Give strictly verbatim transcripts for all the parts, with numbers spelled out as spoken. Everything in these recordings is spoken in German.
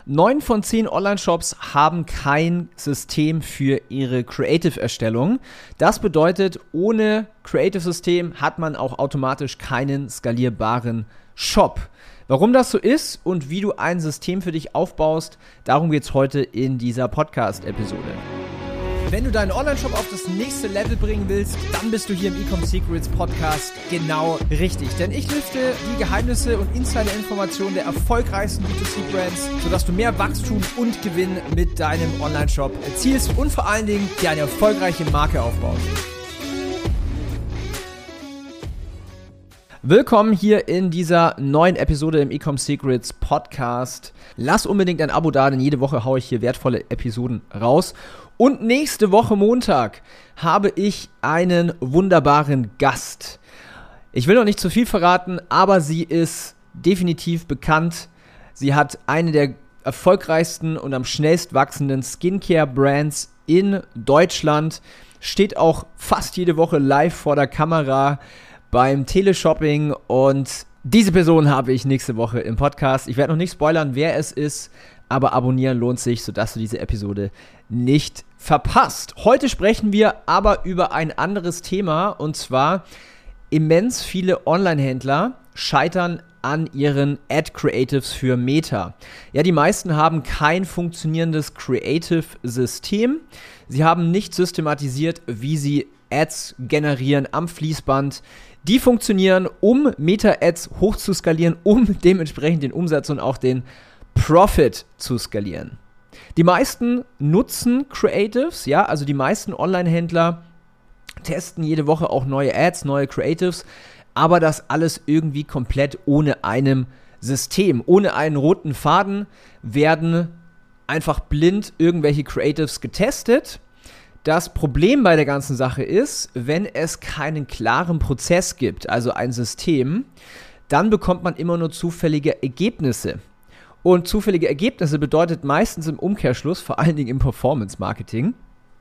Neun von zehn Online-Shops haben kein System für ihre Creative-Erstellung. Das bedeutet, ohne Creative-System hat man auch automatisch keinen skalierbaren Shop. Warum das so ist und wie du ein System für dich aufbaust, darum geht es heute in dieser Podcast-Episode. Wenn du deinen Online-Shop auf das nächste Level bringen willst, dann bist du hier im Ecom Secrets Podcast genau richtig. Denn ich lüfte die Geheimnisse und Insider-Informationen der erfolgreichsten B zwei C-Brands, sodass du mehr Wachstum und Gewinn mit deinem Online-Shop erzielst und vor allen Dingen dir eine erfolgreiche Marke aufbaust. Willkommen hier in dieser neuen Episode im Ecom Secrets Podcast. Lass unbedingt ein Abo da, denn jede Woche haue ich hier wertvolle Episoden raus. Und nächste Woche Montag habe ich einen wunderbaren Gast. Ich will noch nicht zu viel verraten, aber sie ist definitiv bekannt. Sie hat eine der erfolgreichsten und am schnellst wachsenden Skincare-Brands in Deutschland, steht auch fast jede Woche live vor der Kamera beim Teleshopping und diese Person habe ich nächste Woche im Podcast. Ich werde noch nicht spoilern, wer es ist, aber abonnieren lohnt sich, sodass du diese Episode nicht verpasst. Heute sprechen wir aber über ein anderes Thema und zwar immens viele Online-Händler scheitern an ihren Ad-Creatives für Meta. Ja, die meisten haben kein funktionierendes Creative-System. Sie haben nicht systematisiert, wie sie Ads generieren am Fließband. Die funktionieren, um Meta-Ads hochzuskalieren, um dementsprechend den Umsatz und auch den Profit zu skalieren. Die meisten nutzen Creatives, ja, also die meisten Online-Händler testen jede Woche auch neue Ads, neue Creatives, aber das alles irgendwie komplett ohne einem System. Ohne einen roten Faden werden einfach blind irgendwelche Creatives getestet. Das Problem bei der ganzen Sache ist, wenn es keinen klaren Prozess gibt, also ein System, dann bekommt man immer nur zufällige Ergebnisse. Und zufällige Ergebnisse bedeutet meistens im Umkehrschluss, vor allen Dingen im Performance-Marketing,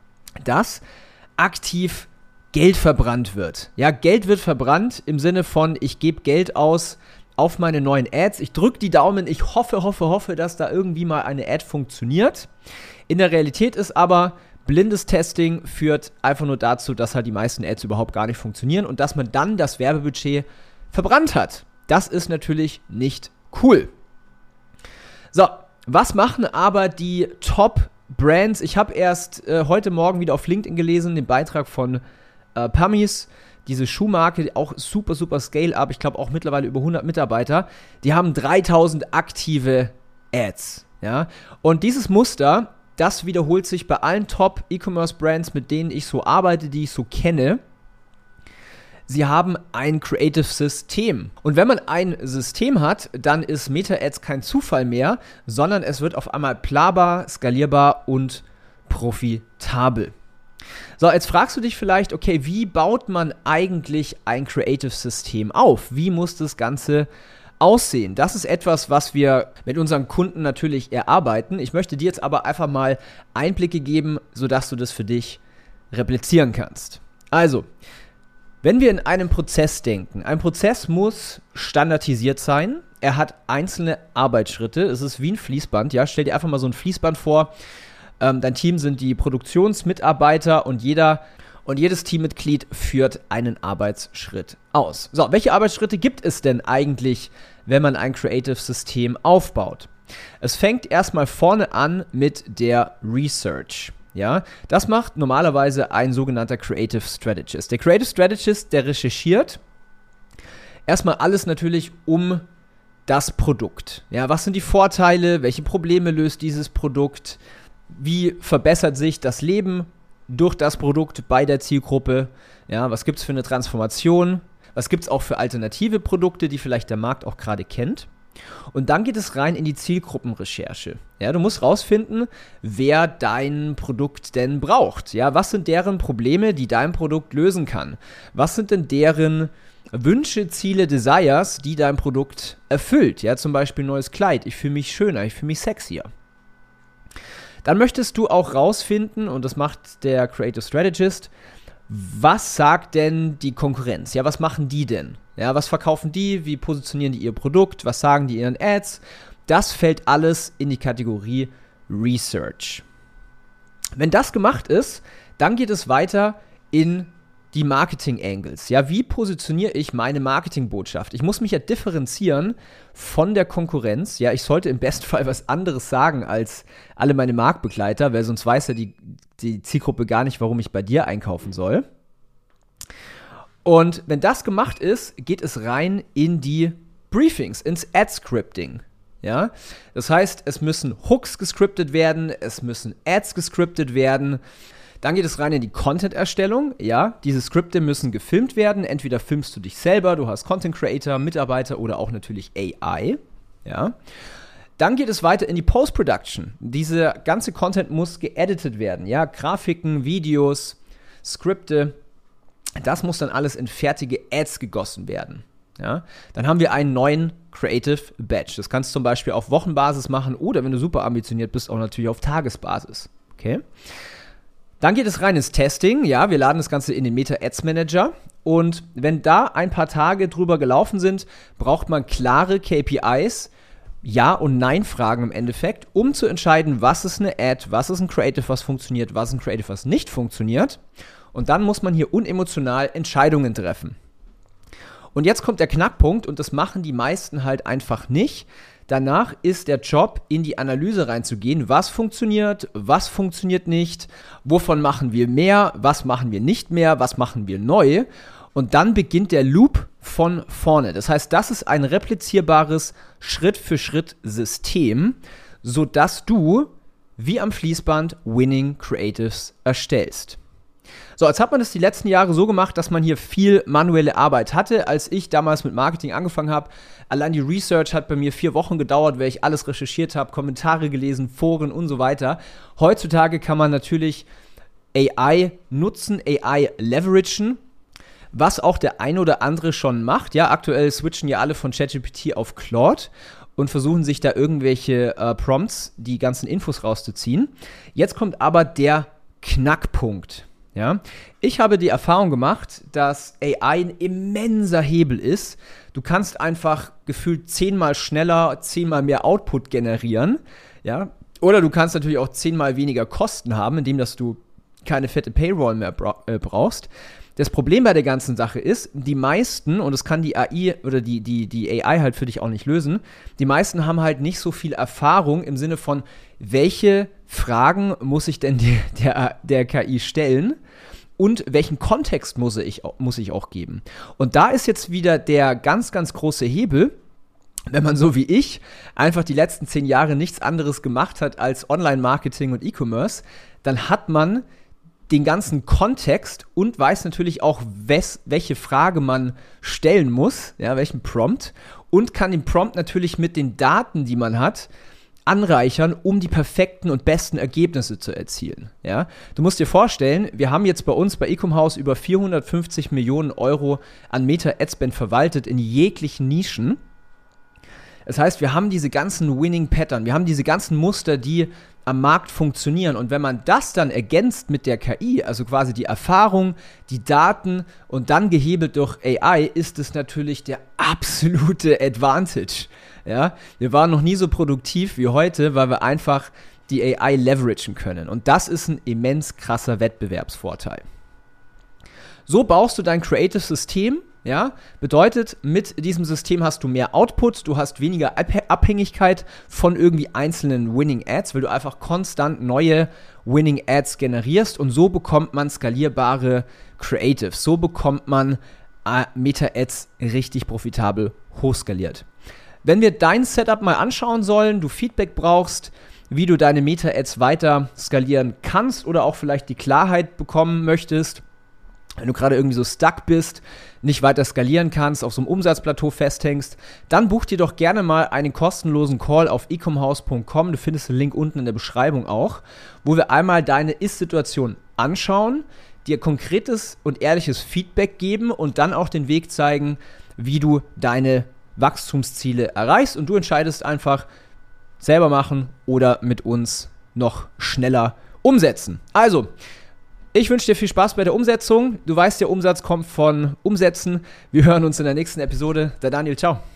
dass aktiv Geld verbrannt wird. Ja, Geld wird verbrannt im Sinne von, ich gebe Geld aus auf meine neuen Ads, ich drücke die Daumen, ich hoffe, hoffe, hoffe, dass da irgendwie mal eine Ad funktioniert. In der Realität ist aber, blindes Testing führt einfach nur dazu, dass halt die meisten Ads überhaupt gar nicht funktionieren und dass man dann das Werbebudget verbrannt hat. Das ist natürlich nicht cool. So, was machen aber die Top-Brands? Ich habe erst äh, heute Morgen wieder auf LinkedIn gelesen, den Beitrag von äh, Pamis, diese Schuhmarke, auch super, super Scale-Up, ich glaube auch mittlerweile über hundert Mitarbeiter, die haben dreitausend aktive Ads, ja, und dieses Muster, das wiederholt sich bei allen Top-E-Commerce-Brands, mit denen ich so arbeite, die ich so kenne. Sie haben ein Creative-System. Und wenn man ein System hat, dann ist Meta-Ads kein Zufall mehr, sondern es wird auf einmal planbar, skalierbar und profitabel. So, jetzt fragst du dich vielleicht, okay, wie baut man eigentlich ein Creative-System auf? Wie muss das Ganze aussehen? Das ist etwas, was wir mit unseren Kunden natürlich erarbeiten. Ich möchte dir jetzt aber einfach mal Einblicke geben, sodass du das für dich replizieren kannst. Also, wenn wir in einem Prozess denken, ein Prozess muss standardisiert sein, er hat einzelne Arbeitsschritte, es ist wie ein Fließband, ja, stell dir einfach mal so ein Fließband vor, ähm, dein Team sind die Produktionsmitarbeiter und jeder und jedes Teammitglied führt einen Arbeitsschritt aus. So, welche Arbeitsschritte gibt es denn eigentlich, wenn man ein Creative-System aufbaut? Es fängt erstmal vorne an mit der Research. Ja, das macht normalerweise ein sogenannter Creative Strategist. Der Creative Strategist, der recherchiert erstmal alles natürlich um das Produkt. Ja, was sind die Vorteile? Welche Probleme löst dieses Produkt? Wie verbessert sich das Leben durch das Produkt bei der Zielgruppe? Ja, was gibt es für eine Transformation? Was gibt es auch für alternative Produkte, die vielleicht der Markt auch gerade kennt? Und dann geht es rein in die Zielgruppenrecherche. Ja, du musst rausfinden, wer dein Produkt denn braucht. Ja, was sind deren Probleme, die dein Produkt lösen kann? Was sind denn deren Wünsche, Ziele, Desires, die dein Produkt erfüllt? Ja, zum Beispiel neues Kleid. Ich fühle mich schöner, ich fühle mich sexier. Dann möchtest du auch rausfinden, und das macht der Creative Strategist, was sagt denn die Konkurrenz? Ja, was machen die denn? Ja, was verkaufen die? Wie positionieren die ihr Produkt? Was sagen die in ihren Ads? das fällt alles in die Kategorie Research. Wenn das gemacht ist, dann geht es weiter in die Marketing-Angles. Ja, wie positioniere ich meine Marketingbotschaft? Ich muss mich ja differenzieren von der Konkurrenz. Ja, ich sollte im besten Fall was anderes sagen als alle meine Marktbegleiter, weil sonst weiß ja die, die Zielgruppe gar nicht, warum ich bei dir einkaufen soll. Und wenn das gemacht ist, geht es rein in die Briefings, ins Ad-Scripting. Ja, das heißt, es müssen Hooks gescriptet werden, es müssen Ads gescriptet werden. Dann geht es rein in die Content-Erstellung. Ja, diese Skripte müssen gefilmt werden. Entweder filmst du dich selber, du hast Content Creator, Mitarbeiter oder auch natürlich A I. Ja. Dann geht es weiter in die Post-Production. Dieser ganze Content muss geeditet werden. Ja, Grafiken, Videos, Skripte. Das muss dann alles in fertige Ads gegossen werden. Ja, dann haben wir einen neuen Creative Batch. Das kannst du zum Beispiel auf Wochenbasis machen oder, wenn du super ambitioniert bist, auch natürlich auf Tagesbasis. Okay. Dann geht es rein ins Testing. Ja, wir laden das Ganze in den Meta Ads Manager. Und wenn da ein paar Tage drüber gelaufen sind, braucht man klare K P Is, Ja- und Nein-Fragen im Endeffekt, um zu entscheiden, was ist eine Ad, was ist ein Creative, was funktioniert, was ist ein Creative, was nicht funktioniert. Und dann muss man hier unemotional Entscheidungen treffen. Und jetzt kommt der Knackpunkt, und das machen die meisten halt einfach nicht. Danach ist der Job, in die Analyse reinzugehen, was funktioniert, was funktioniert nicht, wovon machen wir mehr, was machen wir nicht mehr, was machen wir neu. Und dann beginnt der Loop von vorne. Das heißt, das ist ein replizierbares Schritt-für-Schritt-System, sodass du wie am Fließband Winning Creatives erstellst. So, jetzt hat man das die letzten Jahre so gemacht, dass man hier viel manuelle Arbeit hatte. Als ich damals mit Marketing angefangen habe, allein die Research hat bei mir vier Wochen gedauert, weil ich alles recherchiert habe, Kommentare gelesen, Foren und so weiter. Heutzutage kann man natürlich A I nutzen, A I leveragen, was auch der ein oder andere schon macht. Ja, aktuell switchen ja alle von ChatGPT auf Claude und versuchen sich da irgendwelche äh, Prompts, die ganzen Infos rauszuziehen. Jetzt kommt aber der Knackpunkt. Ja, ich habe die Erfahrung gemacht, dass A I ein immenser Hebel ist. Du kannst einfach gefühlt zehnmal schneller, zehnmal mehr Output generieren. Ja, oder du kannst natürlich auch zehnmal weniger Kosten haben, indem dass du keine fette Payroll mehr bra- äh, brauchst. Das Problem bei der ganzen Sache ist, die meisten, und das kann die A I oder die, die, die A I halt für dich auch nicht lösen, die meisten haben halt nicht so viel Erfahrung im Sinne von, welche Fragen muss ich denn der, der, der K I stellen und welchen Kontext muss ich, muss ich auch geben. Und da ist jetzt wieder der ganz, ganz große Hebel, wenn man so wie ich einfach die letzten zehn Jahre nichts anderes gemacht hat als Online-Marketing und E-Commerce, dann hat man den ganzen Kontext und weiß natürlich auch, wes, welche Frage man stellen muss, ja, welchen Prompt, und kann den Prompt natürlich mit den Daten, die man hat, anreichern, um die perfekten und besten Ergebnisse zu erzielen. Ja? Du musst dir vorstellen, wir haben jetzt bei uns bei Ecomhouse über vierhundertfünfzig Millionen Euro an Meta-Adspend verwaltet in jeglichen Nischen. Das heißt, wir haben diese ganzen Winning Pattern, wir haben diese ganzen Muster, die am Markt funktionieren. Und wenn man das dann ergänzt mit der K I, also quasi die Erfahrung, die Daten und dann gehebelt durch A I, ist es natürlich der absolute Advantage. Ja? Wir waren noch nie so produktiv wie heute, weil wir einfach die A I leveragen können. Und das ist ein immens krasser Wettbewerbsvorteil. So baust du dein Creative-System. Ja, bedeutet, mit diesem System hast du mehr Output, du hast weniger Abhängigkeit von irgendwie einzelnen Winning Ads, weil du einfach konstant neue Winning Ads generierst, und so bekommt man skalierbare Creatives. So bekommt man äh, Meta-Ads richtig profitabel hochskaliert. Wenn wir dein Setup mal anschauen sollen, du Feedback brauchst, wie du deine Meta-Ads weiter skalieren kannst oder auch vielleicht die Klarheit bekommen möchtest, wenn du gerade irgendwie so stuck bist, nicht weiter skalieren kannst, auf so einem Umsatzplateau festhängst, dann buch dir doch gerne mal einen kostenlosen Call auf ecomhouse punkt com. Du findest den Link unten in der Beschreibung auch, wo wir einmal deine Ist-Situation anschauen, dir konkretes und ehrliches Feedback geben und dann auch den Weg zeigen, wie du deine Wachstumsziele erreichst, und du entscheidest einfach, selber machen oder mit uns noch schneller umsetzen. Also, ich wünsche dir viel Spaß bei der Umsetzung. Du weißt, der Umsatz kommt von Umsetzen. Wir hören uns in der nächsten Episode. Der Daniel, ciao.